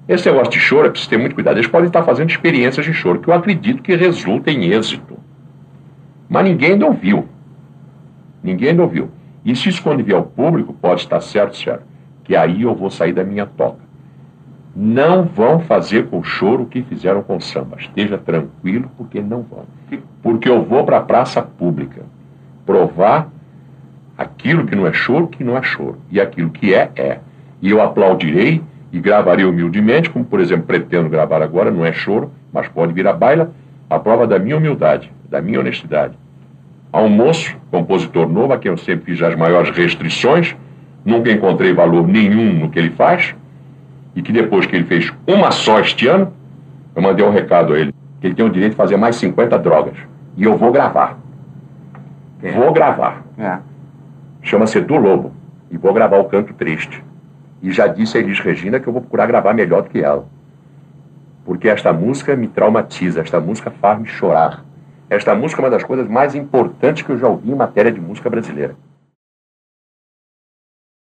Esse negócio de choro é preciso ter muito cuidado. Eles podem estar fazendo experiências de choro, que eu acredito que resulta em êxito. Mas ninguém ainda ouviu. Ninguém ainda ouviu. E se isso quando vier ao público, pode estar certo, que aí eu vou sair da minha toca. Não vão fazer com choro o que fizeram com samba. Esteja tranquilo, porque não vão. Porque eu vou para a praça pública provar aquilo que não é choro, que não é choro. E aquilo que é, é. E eu aplaudirei e gravarei humildemente, como, por exemplo, pretendo gravar agora, não é choro, mas pode vir à baila, a prova da minha humildade, da minha honestidade. Há um moço, compositor novo, a quem eu sempre fiz as maiores restrições, nunca encontrei valor nenhum no que ele faz, e que depois que ele fez uma só este ano, eu mandei um recado a ele, que ele tem o direito de fazer mais 50 drogas. E eu vou gravar. Vou gravar. Chama-se Edu Lobo. E vou gravar o Canto Triste. E já disse a Elis Regina que eu vou procurar gravar melhor do que ela. Porque esta música me traumatiza, esta música faz-me chorar. Esta música é uma das coisas mais importantes que eu já ouvi em matéria de música brasileira.